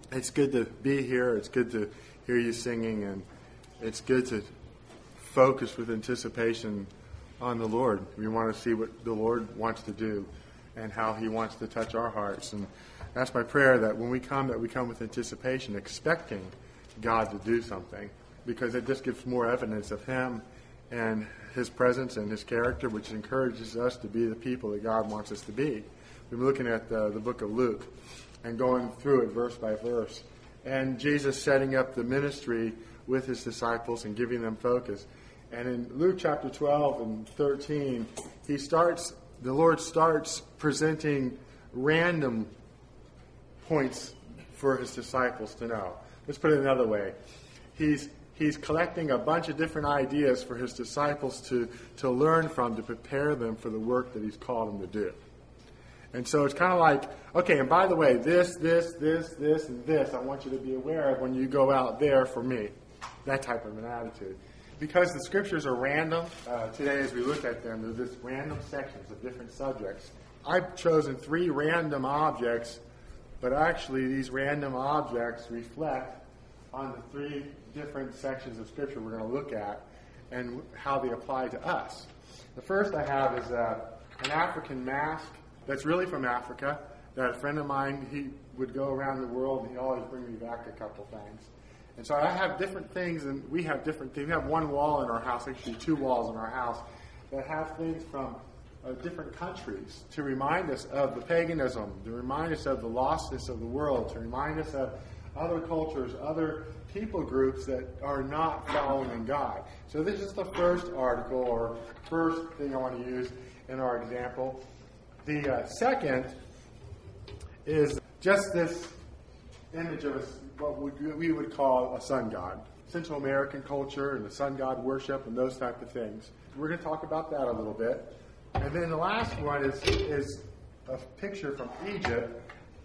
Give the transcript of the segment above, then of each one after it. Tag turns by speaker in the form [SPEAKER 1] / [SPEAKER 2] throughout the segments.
[SPEAKER 1] It's good to be here. It's good to hear you singing, and it's good to focus with anticipation on the Lord. We want to see what the Lord wants to do and how He wants to touch our hearts. And that's my prayer, that when we come, that we come with anticipation, expecting God to do something, because it just gives more evidence of Him and His presence and His character, which encourages us to be the people that God wants us to be. We've been looking at the book of Luke and going through it verse by verse. And Jesus setting up the ministry with His disciples and giving them focus. And in Luke chapter 12 and 13, the Lord starts presenting random points for His disciples to know. Let's put it another way. He's collecting a bunch of different ideas for His disciples to learn from, to prepare them for the work that He's called them to do. And so it's kind of like, okay, and by the way, this, and this, I want you to be aware of when you go out there for me. That type of an attitude. Because the scriptures are random, today as we look at them, there's just random sections of different subjects. I've chosen 3 random objects, but actually these random objects reflect on the 3 different sections of scripture we're going to look at and how they apply to us. The first I have is an African mask that's really from Africa, that a friend of mine, he would go around the world and he'd always bring me back a couple things. And so I have different things, and we have different things. We have one wall in our house, actually 2 walls in our house, that have things from different countries to remind us of the paganism, to remind us of the lostness of the world, to remind us of other cultures, other people groups that are not following God. So this is the first article, or first thing I want to use in our example. The second is just this image of what we would call a sun god. Central American culture and the sun god worship and those type of things. We're going to talk about that a little bit. And then the last one is a picture from Egypt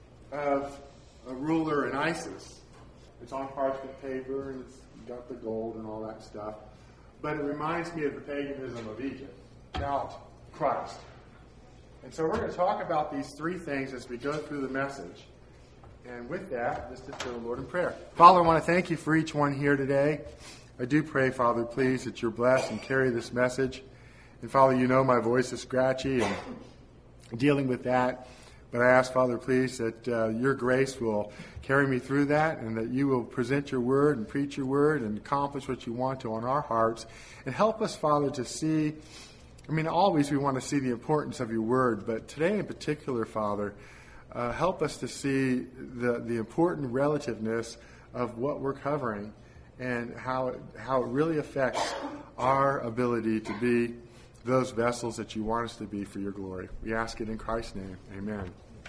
[SPEAKER 1] of a ruler in Isis. It's on parchment paper and it's got the gold and all that stuff. But it reminds me of the paganism of Egypt, without Christ. And so we're going to talk about these 3 things as we go through the message. And with that, let's just go to the Lord in prayer. Father, I want to thank you for each one here today. I do pray, Father, please, that you're blessed and carry this message. And Father, you know my voice is scratchy and dealing with that. But I ask, Father, please, that your grace will carry me through that, and that you will present your word and preach your word and accomplish what you want to on our hearts. And help us, Father, to see, always we want to see the importance of your word, but today in particular, Father, help us to see the important relativeness of what we're covering and how it really affects our ability to be those vessels that you want us to be for your glory. We ask it in Christ's name. Amen.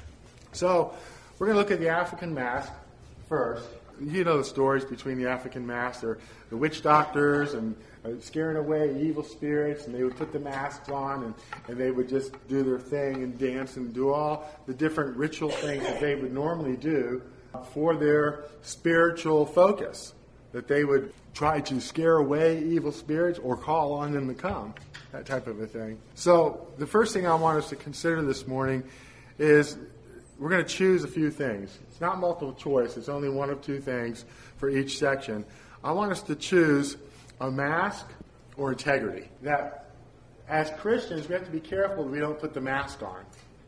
[SPEAKER 1] So we're going to look at the African mask first. You know the stories between the African mask. They're the witch doctors and scaring away evil spirits, and they would put the masks on and they would just do their thing and dance and do all the different ritual things that they would normally do for their spiritual focus, that they would try to scare away evil spirits or call on them to come, that type of a thing. So the first thing I want us to consider this morning is we're going to choose a few things. It's not multiple choice. It's only one of 2 things for each section. I want us to choose a mask or integrity. That as Christians, we have to be careful that we don't put the mask on.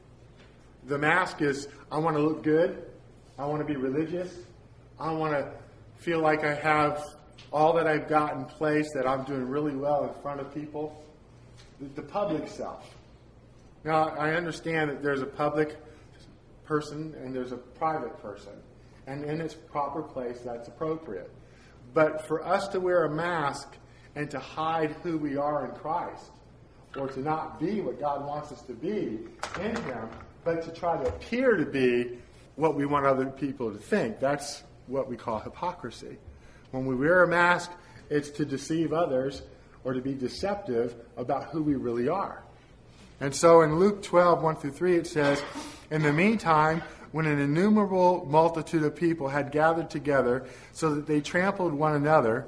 [SPEAKER 1] The mask is, I want to look good. I want to be religious. I want to feel like I have all that I've got in place, that I'm doing really well in front of people. The public self. Now, I understand that there's a public person and there's a private person. And in its proper place, that's appropriate. But for us to wear a mask and to hide who we are in Christ, or to not be what God wants us to be in Him, but to try to appear to be what we want other people to think, that's what we call hypocrisy. When we wear a mask, it's to deceive others or to be deceptive about who we really are. And so in Luke 12, 1 through 3, it says, "In the meantime, when an innumerable multitude of people had gathered together so that they trampled one another,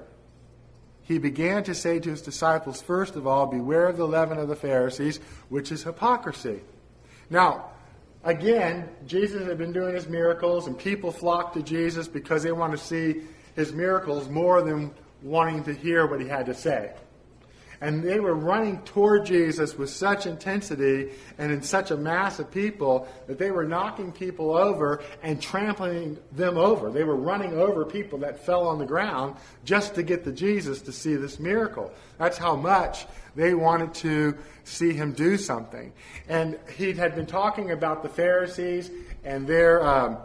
[SPEAKER 1] he began to say to his disciples, first of all, beware of the leaven of the Pharisees, which is hypocrisy." Now, again, Jesus had been doing his miracles, and people flocked to Jesus because they want to see his miracles more than wanting to hear what he had to say. And they were running toward Jesus with such intensity and in such a mass of people that they were knocking people over and trampling them over. They were running over people that fell on the ground just to get to Jesus to see this miracle. That's how much they wanted to see him do something. And he had been talking about the Pharisees and their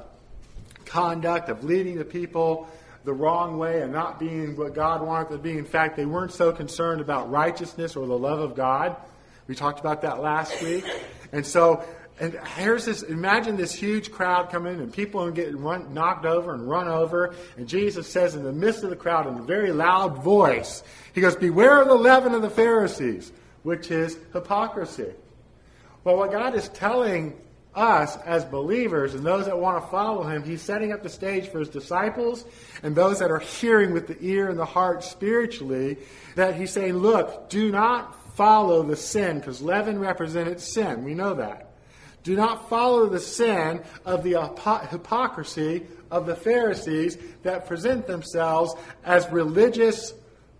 [SPEAKER 1] conduct of leading the people the wrong way and not being what God wanted them to be. In fact, they weren't so concerned about righteousness or the love of God. We talked about that last week. And here's this, imagine this huge crowd coming in and people are getting knocked over and run over. And Jesus says in the midst of the crowd in a very loud voice, he goes, "Beware of the leaven of the Pharisees," which is hypocrisy. Well, what God is telling us as believers and those that want to follow him, he's setting up the stage for his disciples and those that are hearing with the ear and the heart spiritually, that he's saying, look, do not follow the sin, because leaven represented sin. We know that. Do not follow the sin of the hypocrisy of the Pharisees that present themselves as religious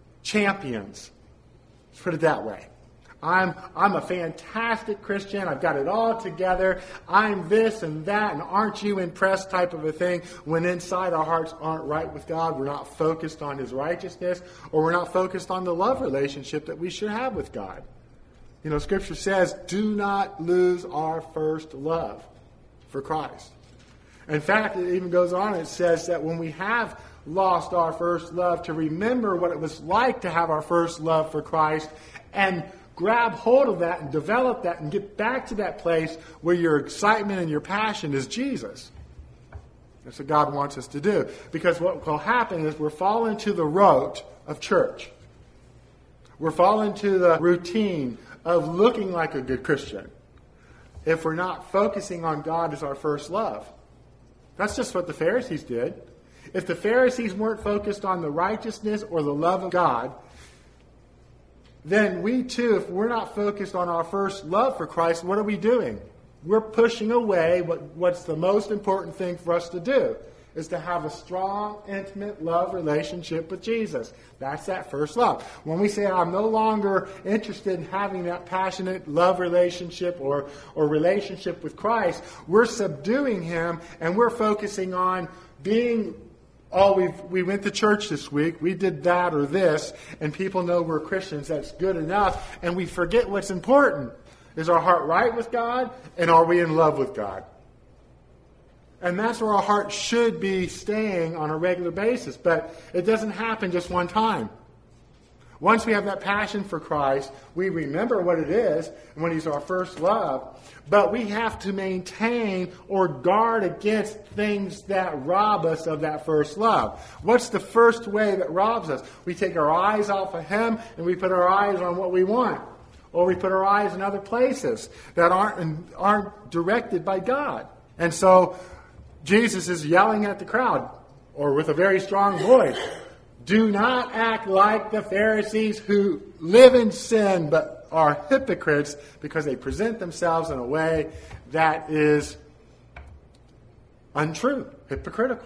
[SPEAKER 1] champions. Let's put it that way. I'm a fantastic Christian. I've got it all together. I'm this and that, and aren't you impressed type of a thing, when inside our hearts aren't right with God. We're not focused on his righteousness, or we're not focused on the love relationship that we should have with God. You know, Scripture says, do not lose our first love for Christ. In fact, it even goes on, it says that when we have lost our first love, to remember what it was like to have our first love for Christ and grab hold of that and develop that and get back to that place where your excitement and your passion is Jesus. That's what God wants us to do. Because what will happen is we're falling to the rote of church. We're falling to the routine of looking like a good Christian if we're not focusing on God as our first love. That's just what the Pharisees did. If the Pharisees weren't focused on the righteousness or the love of God, then we too, if we're not focused on our first love for Christ, what are we doing? We're pushing away what's the most important thing for us to do, is to have a strong, intimate love relationship with Jesus. That's that first love. When we say, I'm no longer interested in having that passionate love relationship or relationship with Christ, we're subduing him and we're focusing on being, we went to church this week, we did that or this, and people know we're Christians, that's good enough, and we forget what's important. Is our heart right with God, and are we in love with God? And that's where our heart should be staying on a regular basis, but it doesn't happen just one time. Once we have that passion for Christ, we remember what it is when he's our first love. But we have to maintain or guard against things that rob us of that first love. What's the first way that robs us? We take our eyes off of him and we put our eyes on what we want. Or we put our eyes in other places that aren't directed by God. And so Jesus is yelling at the crowd, or with a very strong voice, do not act like the Pharisees who live in sin but are hypocrites because they present themselves in a way that is untrue, hypocritical.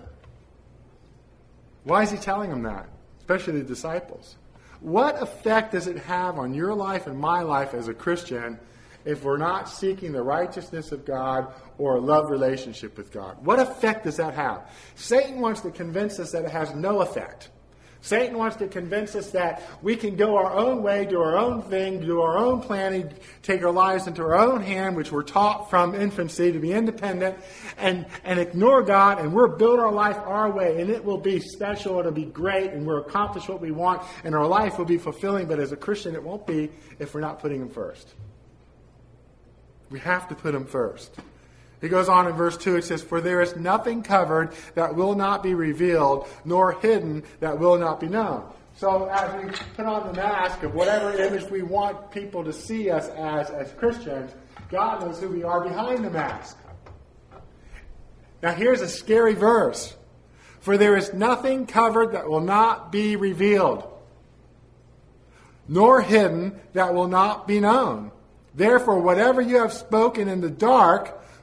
[SPEAKER 1] Why is he telling them that? Especially the disciples. What effect does it have on your life and my life as a Christian if we're not seeking the righteousness of God or a love relationship with God? What effect does that have? Satan wants to convince us that it has no effect. Satan wants to convince us that we can go our own way, do our own thing, do our own planning, take our lives into our own hand, which we're taught from infancy to be independent, and ignore God, and we'll build our life our way, and it will be special, it'll be great, and we'll accomplish what we want, and our life will be fulfilling, but as a Christian it won't be if we're not putting him first. We have to put him first. He goes on in verse 2, it says, for there is nothing covered that will not be revealed, nor hidden that will not be known. So as we put on the mask of whatever image we want people to see us as Christians, God knows who we are behind the mask. Now here's a scary verse. For there is nothing covered that will not be revealed, nor hidden that will not be known. Therefore, whatever you have spoken in the dark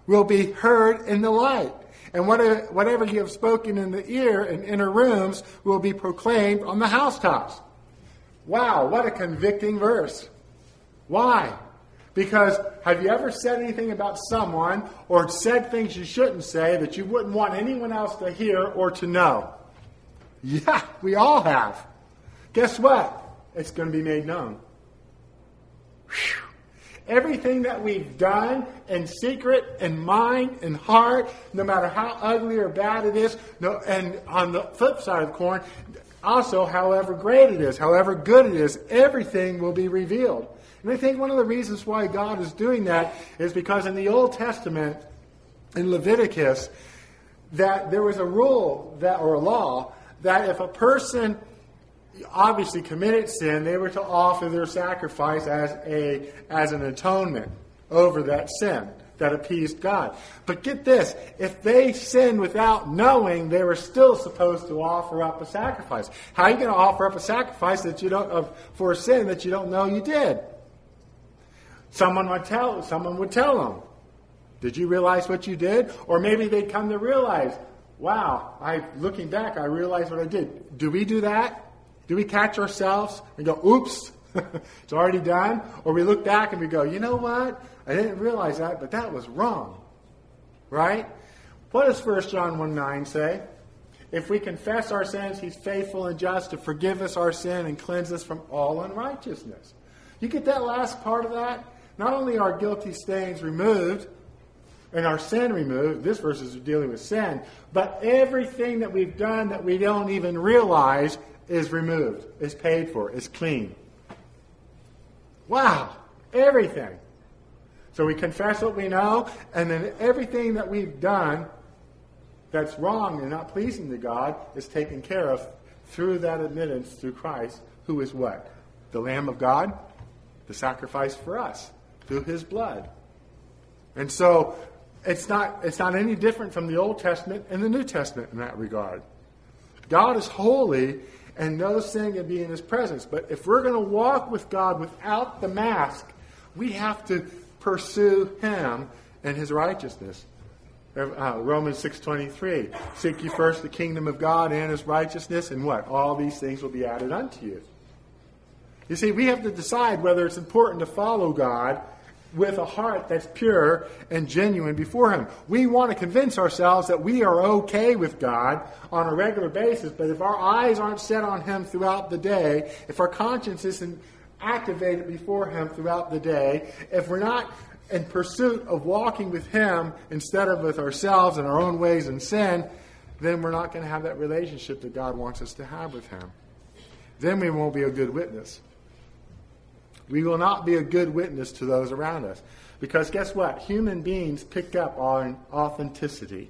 [SPEAKER 1] will be heard in the light. And whatever you have spoken in the ear in inner rooms will be proclaimed on the housetops. Wow, what a convicting verse. Why? Because have you ever said anything about someone or said things you shouldn't say that you wouldn't want anyone else to hear or to know? Yeah, we all have. Guess what? It's going to be made known. Whew. Everything that we've done in secret, in mind, in heart, no matter how ugly or bad it is, and on the flip side of the coin, also however great it is, however good it is, everything will be revealed. And I think one of the reasons why God is doing that is because in the Old Testament, in Leviticus, that there was a rule or a law that if a person obviously committed sin, they were to offer their sacrifice as an atonement over that sin that appeased God. But get this, if they sinned without knowing, they were still supposed to offer up a sacrifice. How are you going to offer up a sacrifice for a sin that you don't know you did? Someone would tell them, did you realize what you did? Or maybe they'd come to realize, wow, looking back, I realized what I did. Do we do that? Do we catch ourselves and go, oops, it's already done? Or we look back and we go, you know what? I didn't realize that, but that was wrong. Right? What does 1 John 1:9 say? If we confess our sins, he's faithful and just to forgive us our sin and cleanse us from all unrighteousness. You get that last part of that? Not only are guilty stains removed, and our sin removed, this verse is dealing with sin, but everything that we've done that we don't even realize is removed, is paid for, is clean. Wow, everything. So we confess what we know, and then everything that we've done that's wrong and not pleasing to God is taken care of through that admittance through Christ, who is what? The Lamb of God, the sacrifice for us, through his blood. And so it's not any different from the Old Testament and the New Testament in that regard. God is holy, and no sin can be in his presence. But if we're going to walk with God without the mask, we have to pursue him and his righteousness. Romans 6:23, seek ye first the kingdom of God and his righteousness, and what? All these things will be added unto you. You see, we have to decide whether it's important to follow God with a heart that's pure and genuine before him. We want to convince ourselves that we are okay with God on a regular basis, but if our eyes aren't set on him throughout the day, if our conscience isn't activated before him throughout the day, if we're not in pursuit of walking with him instead of with ourselves and our own ways and sin, then we're not going to have that relationship that God wants us to have with him. Then we won't be a good witness. We will not be a good witness to those around us. Because guess what? Human beings pick up on authenticity.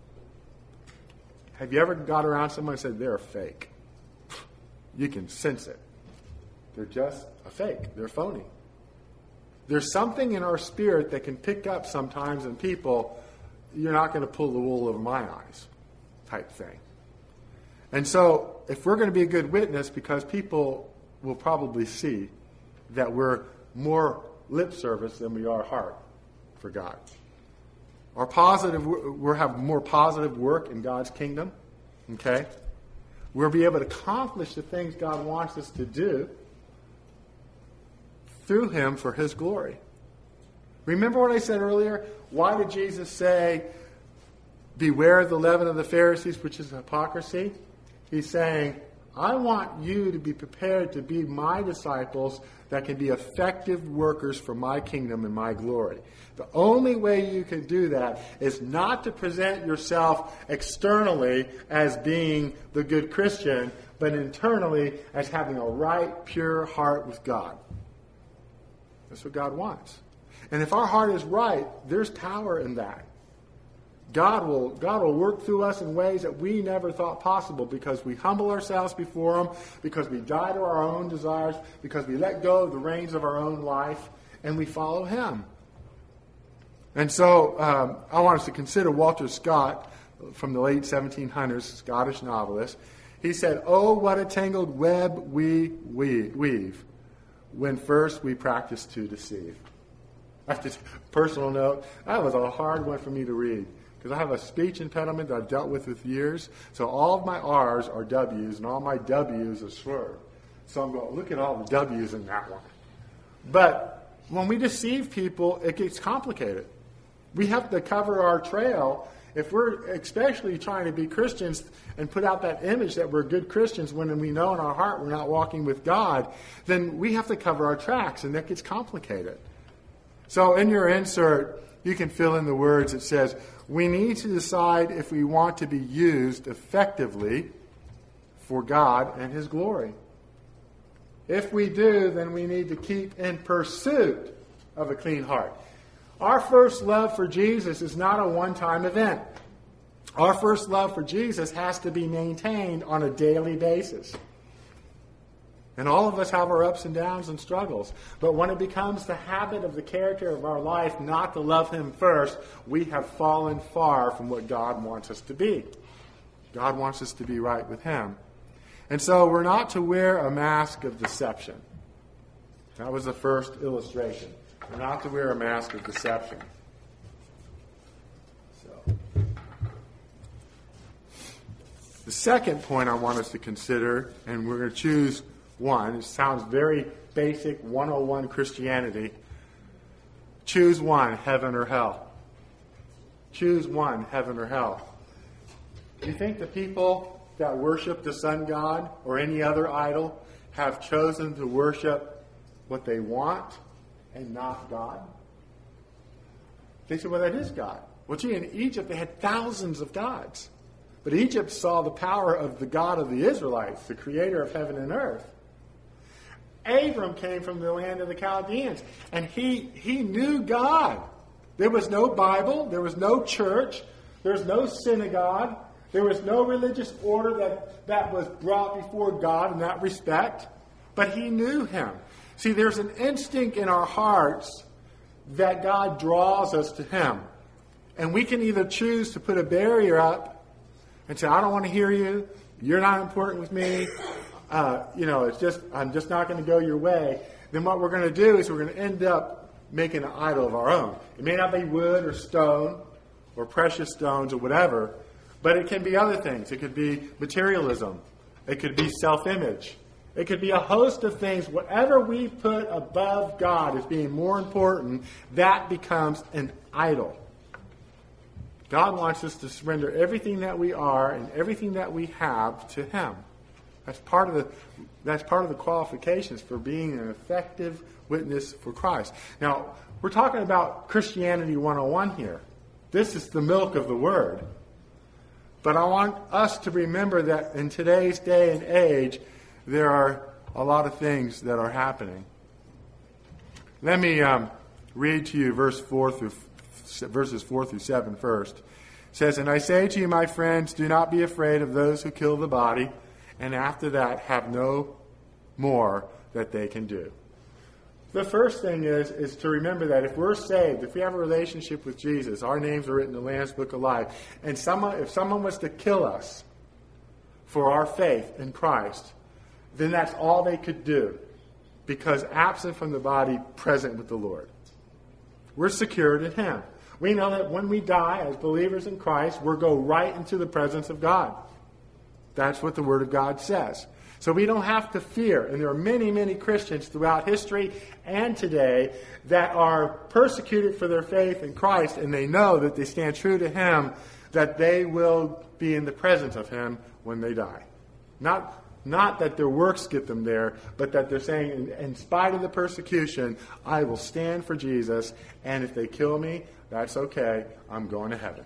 [SPEAKER 1] Have you ever got around someone and said, they're fake? You can sense it. They're just a fake. They're phony. There's something in our spirit that can pick up sometimes in people, you're not going to pull the wool over my eyes type thing. And so if we're going to be a good witness, because people will probably see that we're more lip service than we are heart for God. We'll have more positive work in God's kingdom. Okay? We'll be able to accomplish the things God wants us to do through him for his glory. Remember what I said earlier? Why did Jesus say, beware of the leaven of the Pharisees, which is hypocrisy? He's saying, I want you to be prepared to be my disciples that can be effective workers for my kingdom and my glory. The only way you can do that is not to present yourself externally as being the good Christian, but internally as having a right, pure heart with God. That's what God wants. And if our heart is right, there's power in that. God will work through us in ways that we never thought possible because we humble ourselves before him, because we die to our own desires, because we let go of the reins of our own life, and we follow him. And so I want us to consider Walter Scott from the late 1700s, Scottish novelist. He said, oh, what a tangled web we weave when first we practice to deceive. Personal note, that was a hard one for me to read because I have a speech impediment that I've dealt with years. So all of my R's are W's and all my W's are slurred. So I'm going, look at all the W's in that one. But when we deceive people, it gets complicated. We have to cover our trail. If we're especially trying to be Christians and put out that image that we're good Christians when we know in our heart we're not walking with God, then we have to cover our tracks, and that gets complicated. So in your insert, you can fill in the words. It says, we need to decide if we want to be used effectively for God and His glory. If we do, then we need to keep in pursuit of a clean heart. Our first love for Jesus is not a one-time event. Our first love for Jesus has to be maintained on a daily basis. And all of us have our ups and downs and struggles. But when it becomes the habit of the character of our life not to love Him first, we have fallen far from what God wants us to be. God wants us to be right with Him. And so we're not to wear a mask of deception. That was the first illustration. We're not to wear a mask of deception. So, the second point I want us to consider, and we're going to choose one. It sounds very basic, 101 Christianity. Choose one, heaven or hell. Choose one, heaven or hell. Do you think the people that worship the sun god or any other idol have chosen to worship what they want and not God? They said, well, that is God. Well, gee, in Egypt they had thousands of gods. But Egypt saw the power of the God of the Israelites, the creator of heaven and earth. Abram came from the land of the Chaldeans, and he knew God. There was no Bible. There was no church. There was no synagogue. There was no religious order that was brought before God in that respect. But he knew Him. See, there's an instinct in our hearts that God draws us to Him. And we can either choose to put a barrier up and say, I don't want to hear you. You're not important with me. I'm just not going to go your way. Then what we're going to do is we're going to end up making an idol of our own. It may not be wood or stone or precious stones or whatever, but it can be other things. It could be materialism. It could be self-image. It could be a host of things. Whatever we put above God as being more important, that becomes an idol. God wants us to surrender everything that we are and everything that we have to Him. That's part of the qualifications for being an effective witness for Christ. Now, we're talking about Christianity 101 here. This is the milk of the Word. But I want us to remember that in today's day and age, there are a lot of things that are happening. Let me read to you verses 4 through 7 first. It says, and I say to you, my friends, do not be afraid of those who kill the body, and after that have no more that they can do. The first thing is to remember that if we're saved, if we have a relationship with Jesus, our names are written in the Lamb's Book of Life, and if someone was to kill us for our faith in Christ, then that's all they could do, because absent from the body, present with the Lord. We're secured in Him. We know that when we die as believers in Christ, we'll go right into the presence of God. That's what the Word of God says. So we don't have to fear. And there are many, many Christians throughout history and today that are persecuted for their faith in Christ, and they know that they stand true to Him, that they will be in the presence of Him when they die. Not that their works get them there, but that they're saying, in spite of the persecution, I will stand for Jesus, and if they kill me, that's okay. I'm going to heaven.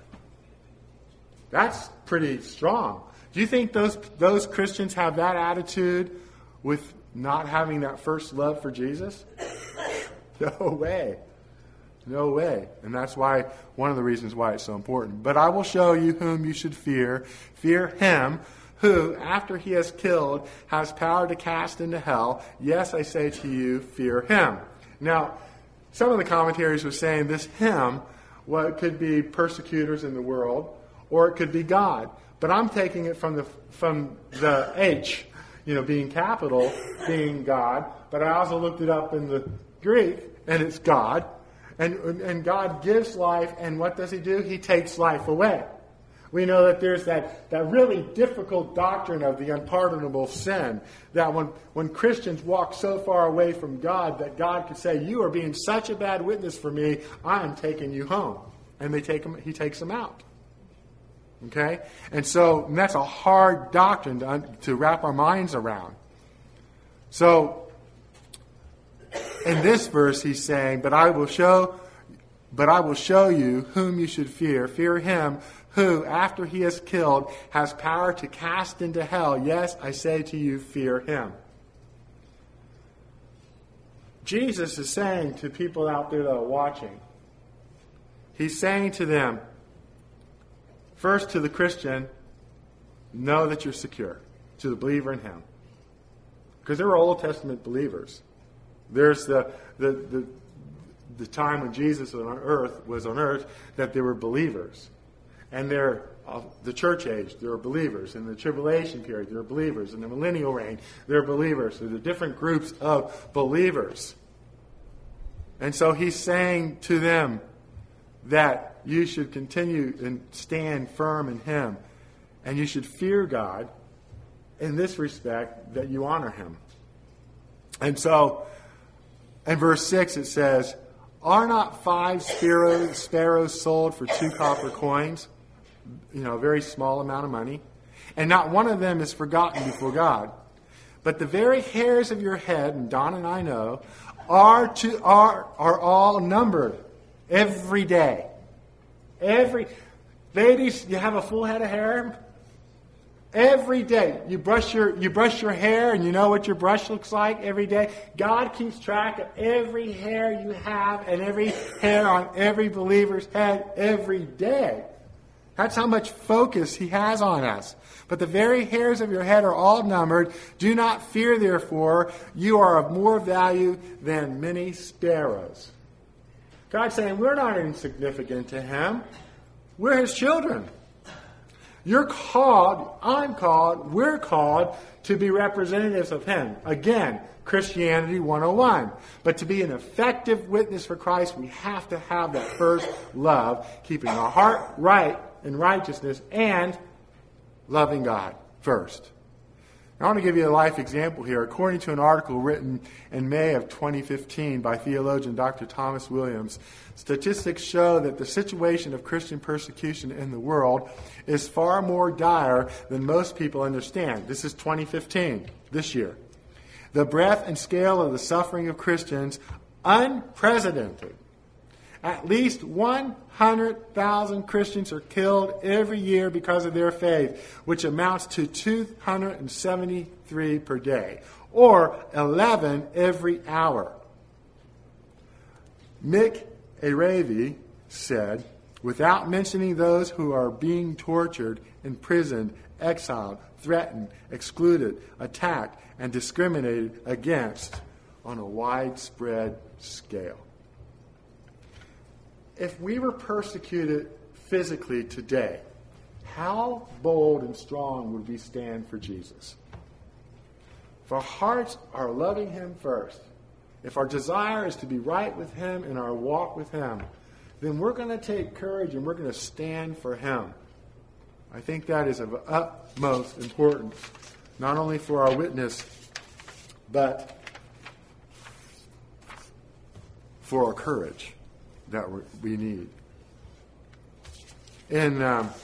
[SPEAKER 1] That's pretty strong. Do you think those Christians have that attitude with not having that first love for Jesus? No way. No way. And that's why one of the reasons why it's so important. But I will show you whom you should fear. Fear Him who, after He has killed, has power to cast into hell. Yes, I say to you, fear Him. Now, some of the commentaries were saying this Him, well, it could be persecutors in the world, or it could be God. But I'm taking it from the H, being capital, being God. But I also looked it up in the Greek, and it's God. And God gives life, and what does he do? He takes life away. We know that there's that really difficult doctrine of the unpardonable sin, that when Christians walk so far away from God that God could say, you are being such a bad witness for me, I am taking you home. And he takes them out. Okay? And that's a hard doctrine to wrap our minds around. So, in this verse he's saying, But I will show you whom you should fear. Fear him who, after he is killed, has power to cast into hell. Yes, I say to you, fear him. Jesus is saying to people out there that are watching, he's saying to them, first to the Christian, know that you're secure. To the believer in him. Because they were Old Testament believers. There's the time when Jesus was on earth, that they were believers. And they're the church age, there are believers. In the tribulation period, there are believers. In the millennial reign, there are believers. So there are different groups of believers. And so he's saying to them that you should continue and stand firm in him. And you should fear God in this respect, that you honor him. And so, in verse 6 it says, Are not 5 sparrows sold for 2 copper coins? A very small amount of money. And not one of them is forgotten before God. But the very hairs of your head, and Don and I know, are all numbered every day. Ladies, you have a full head of hair? Every day. You brush your hair, and you know what your brush looks like every day. God keeps track of every hair you have and every hair on every believer's head every day. That's how much focus he has on us. But the very hairs of your head are all numbered. Do not fear, therefore. You are of more value than many sparrows. God's saying we're not insignificant to him. We're his children. You're called, I'm called, we're called to be representatives of him. Again, Christianity 101. But to be an effective witness for Christ, we have to have that first love, keeping our heart right in righteousness and loving God first. I want to give you a life example here. According to an article written in May of 2015 by theologian Dr. Thomas Williams, statistics show that the situation of Christian persecution in the world is far more dire than most people understand. This is 2015, this year. The breadth and scale of the suffering of Christians, unprecedented. At least 100,000 Christians are killed every year because of their faith, which amounts to 273 per day, or 11 every hour. Mick Aravi said, without mentioning those who are being tortured, imprisoned, exiled, threatened, excluded, attacked, and discriminated against on a widespread scale. If we were persecuted physically today, how bold and strong would we stand for Jesus? If our hearts are loving him first, if our desire is to be right with him in our walk with him, then we're going to take courage and we're going to stand for him. I think that is of utmost importance, not only for our witness, but for our courage that we need. In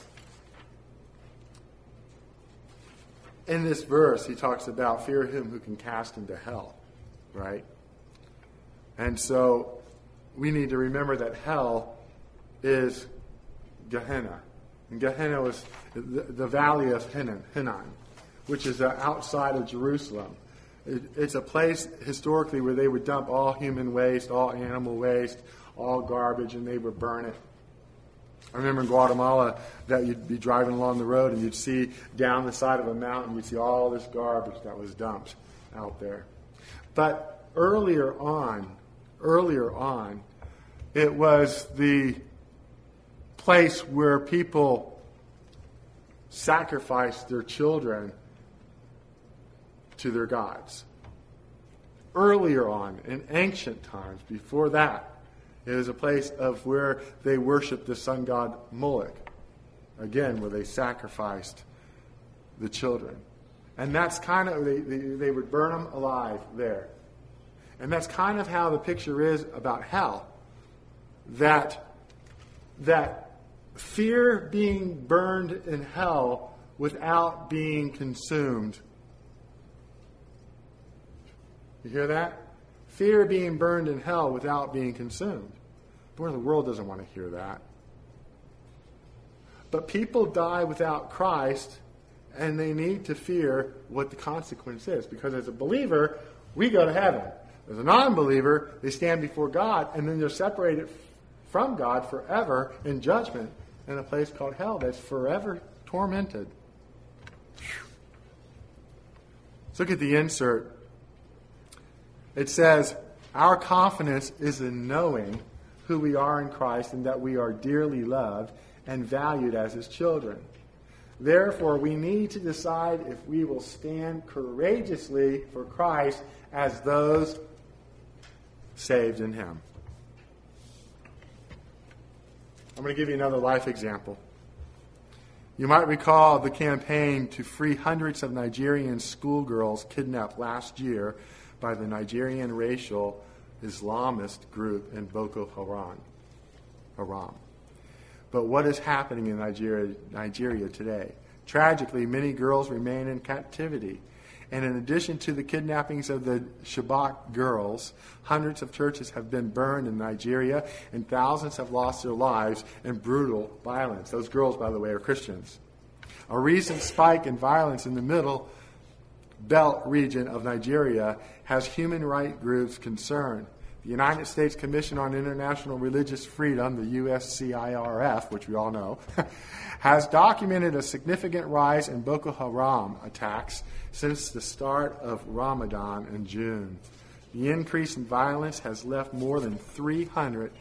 [SPEAKER 1] this verse, he talks about fear him who can cast into hell, right? And so we need to remember that hell is Gehenna. And Gehenna was the valley of Hinnom, which is outside of Jerusalem. It's a place historically where they would dump all human waste, all animal waste, all garbage, and they would burn it. I remember in Guatemala that you'd be driving along the road and you'd see down the side of a mountain, you'd see all this garbage that was dumped out there. But earlier on, it was the place where people sacrificed their children to their gods. Earlier on, in ancient times, before that, It was a place of where they worshiped the sun god Moloch. Again, where they sacrificed the children. And that's kind of, they would burn them alive there. And that's kind of how the picture is about hell. That fear being burned in hell without being consumed. You hear that? Fear being burned in hell without being consumed. Boy, the world doesn't want to hear that. But people die without Christ, and they need to fear what the consequence is. Because as a believer, we go to heaven. As a non-believer, they stand before God, and then they're separated from God forever in judgment in a place called hell that's forever tormented. Let's look at the insert. It says, our confidence is in knowing who we are in Christ and that we are dearly loved and valued as His children. Therefore, we need to decide if we will stand courageously for Christ as those saved in Him. I'm going to give you another life example. You might recall the campaign to free hundreds of Nigerian schoolgirls kidnapped last year by the Nigerian racial Islamist group in Boko Haram. But what is happening in Nigeria today? Tragically, many girls remain in captivity. And in addition to the kidnappings of the Chibok girls, hundreds of churches have been burned in Nigeria, and thousands have lost their lives in brutal violence. Those girls, by the way, are Christians. A recent spike in violence in the Middle Belt region of Nigeria has human rights groups concerned. The United States Commission on International Religious Freedom, the USCIRF, which we all know, has documented a significant rise in Boko Haram attacks since the start of Ramadan in June. The increase in violence has left more than 300.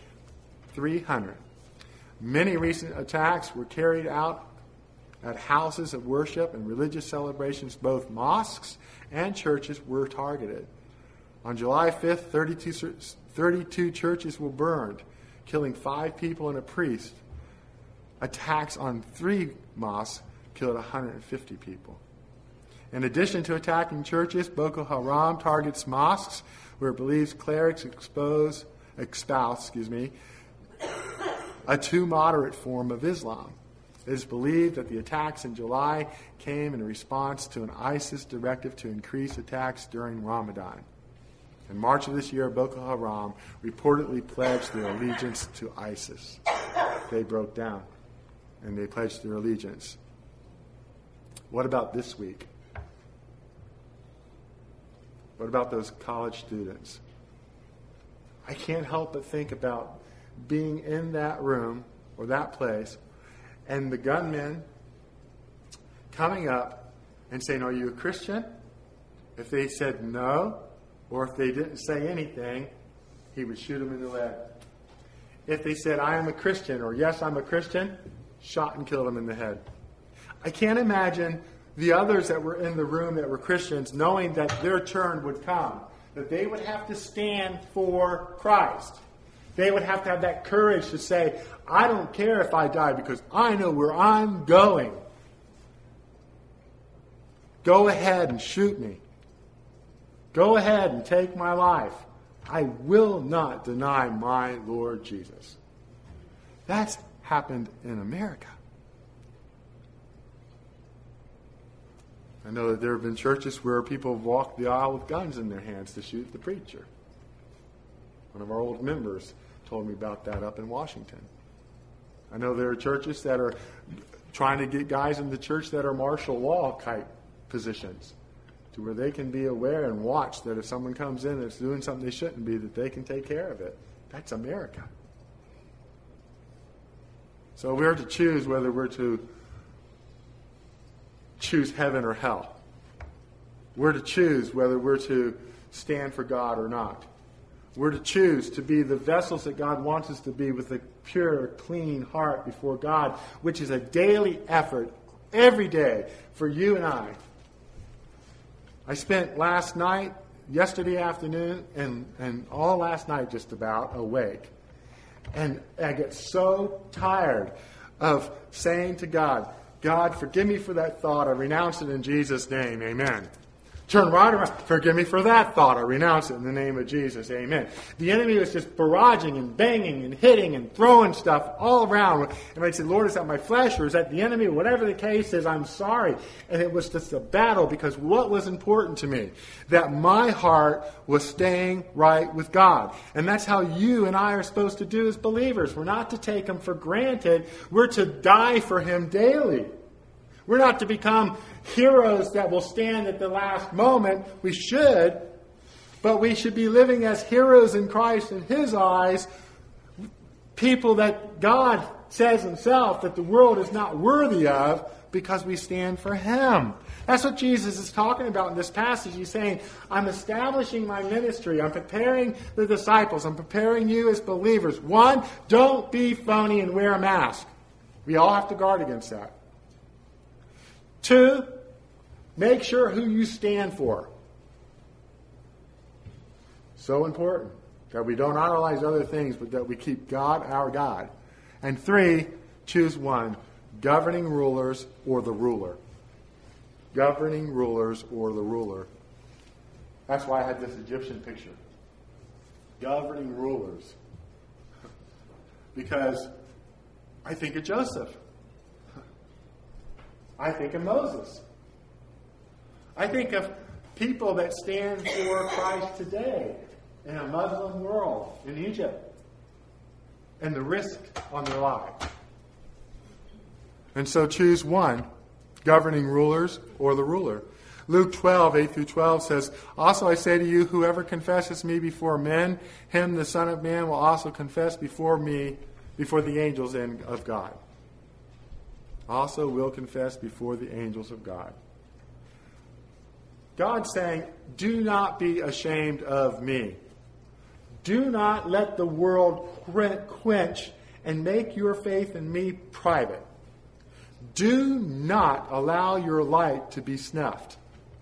[SPEAKER 1] Many recent attacks were carried out at houses of worship and religious celebrations. Both mosques and churches were targeted. On July 5th, 32 churches were burned, killing 5 people and a priest. Attacks on 3 mosques killed 150 people. In addition to attacking churches, Boko Haram targets mosques where it believes clerics espouse a too moderate form of Islam. It is believed that the attacks in July came in response to an ISIS directive to increase attacks during Ramadan. In March of this year, Boko Haram reportedly pledged their allegiance to ISIS. They broke down, and they pledged their allegiance. What about this week? What about those college students? I can't help but think about being in that room or that place and the gunmen coming up and saying, "Are you a Christian?" If they said no, or if they didn't say anything, he would shoot them in the leg. If they said, "I am a Christian," or "Yes, I'm a Christian," shot and killed them in the head. I can't imagine the others that were in the room that were Christians knowing that their turn would come, that they would have to stand for Christ. They would have to have that courage to say, "I don't care if I die because I know where I'm going. Go ahead and shoot me. Go ahead and take my life. I will not deny my Lord Jesus." That's happened in America. I know that there have been churches where people have walked the aisle with guns in their hands to shoot the preacher. One of our old members told me about that up in Washington. I know there are churches that are trying to get guys in the church that are martial law type positions, to where they can be aware and watch that if someone comes in that's doing something they shouldn't be, that they can take care of it. That's America. So we're to choose whether we're to choose heaven or hell. We're to choose whether we're to stand for God or not. We're to choose to be the vessels that God wants us to be with a pure, clean heart before God, which is a daily effort every day for you and I. I spent last night, yesterday afternoon, and all last night just about awake. And I get so tired of saying to God, God, forgive me for that thought. I renounce it in Jesus' name. Amen. Turn right around. Forgive me for that thought. I renounce it in the name of Jesus. Amen. The enemy was just barraging and banging and hitting and throwing stuff all around. And I'd say, Lord, is that my flesh or is that the enemy? Whatever the case is, I'm sorry. And it was just a battle because what was important to me? That my heart was staying right with God. And that's how you and I are supposed to do as believers. We're not to take Him for granted. We're to die for Him daily. We're not to become heroes that will stand at the last moment. We should, but we should be living as heroes in Christ in His eyes, people that God says Himself that the world is not worthy of because we stand for Him. That's what Jesus is talking about in this passage. He's saying, I'm establishing my ministry. I'm preparing the disciples. I'm preparing you as believers. One, don't be phony and wear a mask. We all have to guard against that. Two, make sure who you stand for. So important that we don't idolize other things, but that we keep God our God. And three, choose one, governing rulers or the ruler. Governing rulers or the ruler. That's why I had this Egyptian picture. Governing rulers. Because I think of Joseph. I think of Moses. I think of people that stand for Christ today in a Muslim world, in Egypt, and the risk on their lives. And so choose one, governing rulers or the ruler. Luke 12, 8 through 12 says, Also I say to you, whoever confesses me before men, him the Son of Man will also confess before me, before the angels of God. Also will confess before the angels of God. God's saying, do not be ashamed of me. Do not let the world quench and make your faith in me private. Do not allow your light to be snuffed.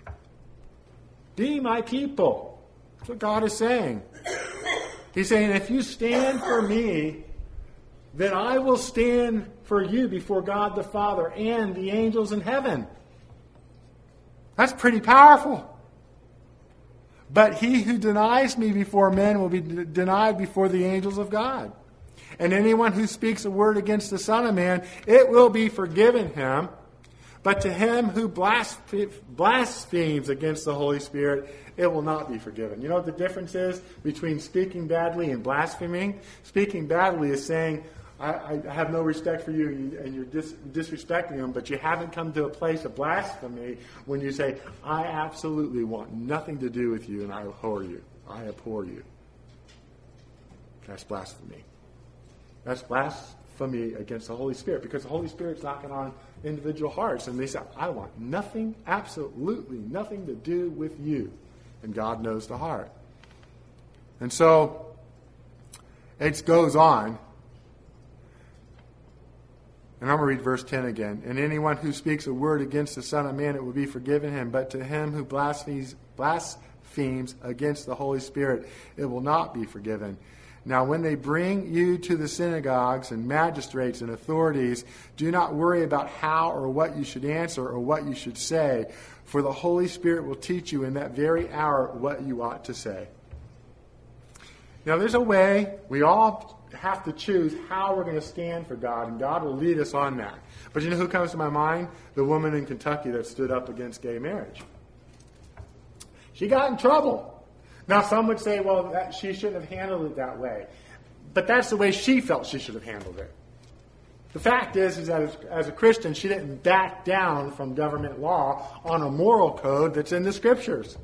[SPEAKER 1] Be my people. That's what God is saying. He's saying, if you stand for me, then I will stand for you before God the Father and the angels in heaven. That's pretty powerful. But he who denies me before men will be denied before the angels of God. And anyone who speaks a word against the Son of Man, it will be forgiven him. But to him who blasphemes against the Holy Spirit, it will not be forgiven. You know what the difference is between speaking badly and blaspheming? Speaking badly is saying, I have no respect for you, and you're disrespecting him, but you haven't come to a place of blasphemy when you say, I absolutely want nothing to do with you, and I abhor you. I abhor you. That's blasphemy. That's blasphemy against the Holy Spirit, because the Holy Spirit's knocking on individual hearts, and they say, I want nothing, absolutely nothing to do with you. And God knows the heart. And so, it goes on. And I'm going to read verse 10 again. And anyone who speaks a word against the Son of Man, it will be forgiven him. But to him who blasphemes against the Holy Spirit, it will not be forgiven. Now when they bring you to the synagogues and magistrates and authorities, do not worry about how or what you should answer or what you should say, for the Holy Spirit will teach you in that very hour what you ought to say. Now there's a way, we all have to choose how we're going to stand for God, and God will lead us on that. But you know who comes to my mind? The woman in Kentucky that stood up against gay marriage. She got in trouble. Now some would say, well, she shouldn't have handled it that way. But that's the way she felt she should have handled it. The fact is that as a Christian, she didn't back down from government law on a moral code that's in the Scriptures.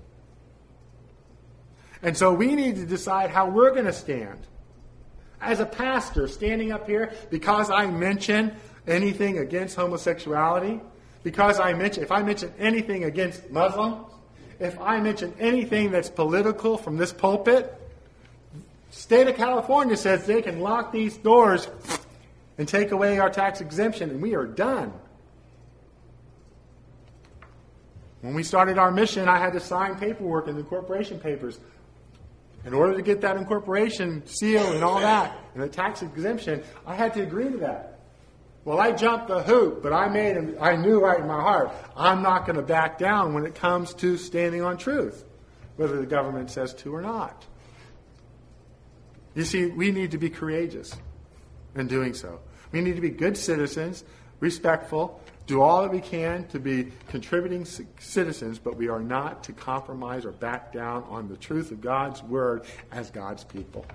[SPEAKER 1] And so we need to decide how we're going to stand. As a pastor standing up here, because I mention anything against homosexuality, if I mention anything against Muslims, if I mention anything that's political from this pulpit, state of California says they can lock these doors and take away our tax exemption, and we are done. When we started our mission, I had to sign paperwork in the corporation papers In order to get that incorporation seal and all that, and the tax exemption, I had to agree to that. Well, I jumped the hoop, but I knew right in my heart, I'm not going to back down when it comes to standing on truth, whether the government says to or not. You see, we need to be courageous in doing so. We need to be good citizens, respectful, do all that we can to be contributing citizens, but we are not to compromise or back down on the truth of God's word as God's people.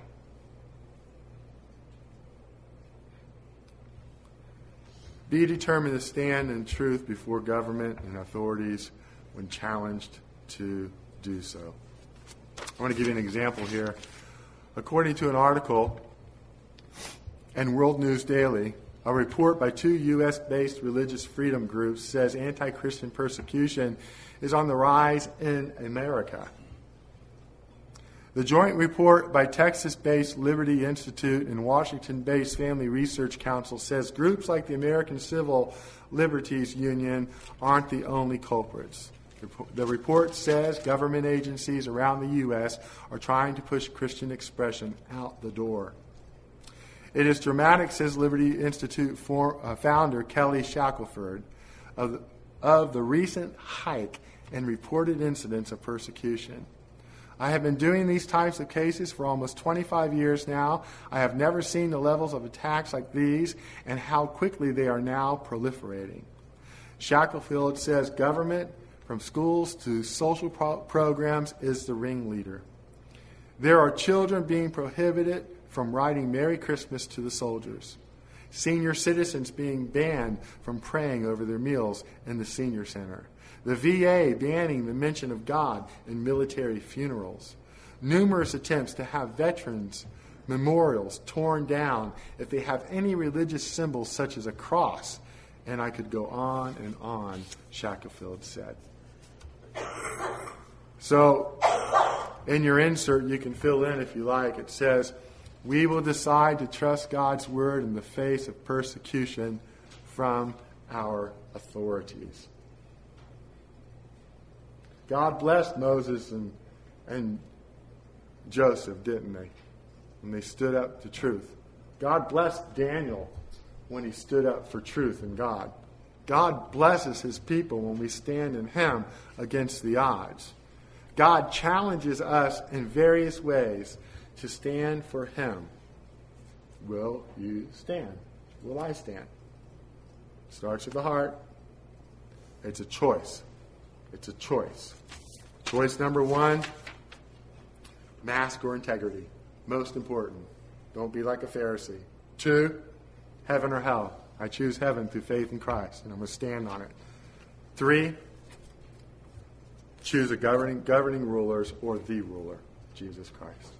[SPEAKER 1] Be determined to stand in truth before government and authorities when challenged to do so. I want to give you an example here. According to an article in World News Daily, a report by 2 U.S.-based religious freedom groups says anti-Christian persecution is on the rise in America. The joint report by Texas-based Liberty Institute and Washington-based Family Research Council says groups like the American Civil Liberties Union aren't the only culprits. The report says government agencies around the U.S. are trying to push Christian expression out the door. It is dramatic, says Liberty Institute founder Kelly Shackelford, of the recent hike in reported incidents of persecution. I have been doing these types of cases for almost 25 years now. I have never seen the levels of attacks like these and how quickly they are now proliferating. Shackelford says government, from schools to social programs, is the ringleader. There are children being prohibited from writing Merry Christmas to the soldiers. Senior citizens being banned from praying over their meals in the senior center. The VA banning the mention of God in military funerals. Numerous attempts to have veterans' memorials torn down if they have any religious symbols such as a cross. And I could go on, Shackelford said. So, in your insert, you can fill in if you like. It says, we will decide to trust God's word in the face of persecution from our authorities. God blessed Moses and Joseph, didn't they? When they stood up to truth. God blessed Daniel when he stood up for truth in God. God blesses his people when we stand in him against the odds. God challenges us in various ways to stand for him. Will you stand? Will I stand? Starts with the heart. It's a choice. It's a choice. Choice number 1, mask or integrity. Most important. Don't be like a Pharisee. 2, heaven or hell. I choose heaven through faith in Christ, and I'm going to stand on it. 3, choose a governing rulers or the ruler, Jesus Christ.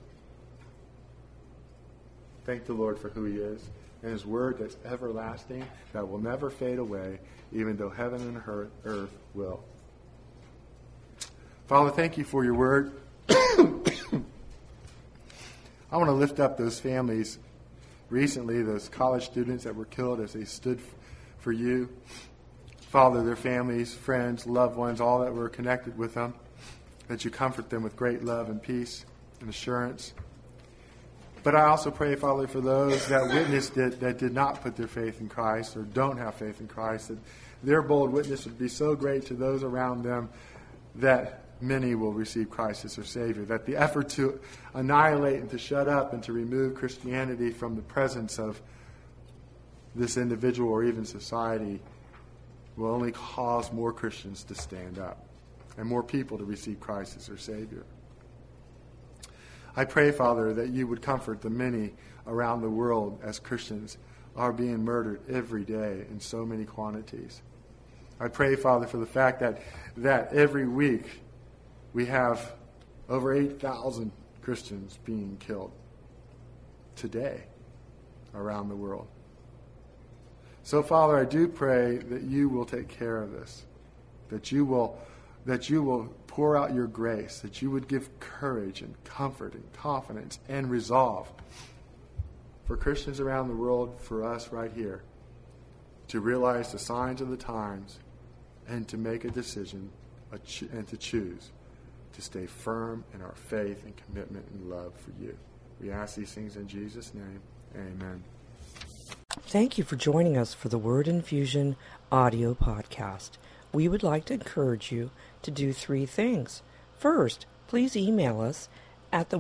[SPEAKER 1] Thank the Lord for who he is and his word that's everlasting, that will never fade away, even though heaven and earth will. Father, thank you for your word. I want to lift up those families recently, those college students that were killed as they stood for you. Father, their families, friends, loved ones, all that were connected with them, that you comfort them with great love and peace and assurance. But I also pray, Father, for those that witnessed it that did not put their faith in Christ or don't have faith in Christ, that their bold witness would be so great to those around them that many will receive Christ as their Savior, that the effort to annihilate and to shut up and to remove Christianity from the presence of this individual or even society will only cause more Christians to stand up and more people to receive Christ as their Savior. I pray, Father, that you would comfort the many around the world as Christians are being murdered every day in so many quantities. I pray, Father, for the fact that every week we have over 8,000 Christians being killed today around the world. So, Father, I do pray that you will take care of this, that you will pour out your grace, that you would give courage and comfort and confidence and resolve for Christians around the world, for us right here, to realize the signs of the times and to make a decision and to choose to stay firm in our faith and commitment and love for you. We ask these things in Jesus' name. Amen.
[SPEAKER 2] Thank you for joining us for the Word Infusion audio podcast. We would like to encourage you to do 3 things. First, please email us at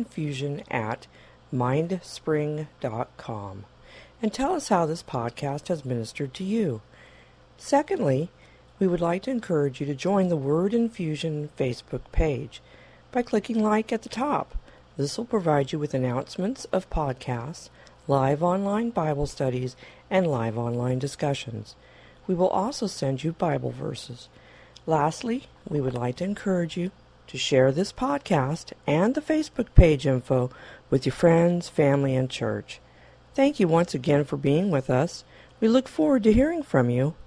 [SPEAKER 2] thewordinfusion@mindspring.com and tell us how this podcast has ministered to you. Secondly, we would like to encourage you to join the Word Infusion Facebook page by clicking like at the top. This will provide you with announcements of podcasts, live online Bible studies, and live online discussions. We will also send you Bible verses. Lastly, we would like to encourage you to share this podcast and the Facebook page info with your friends, family, and church. Thank you once again for being with us. We look forward to hearing from you.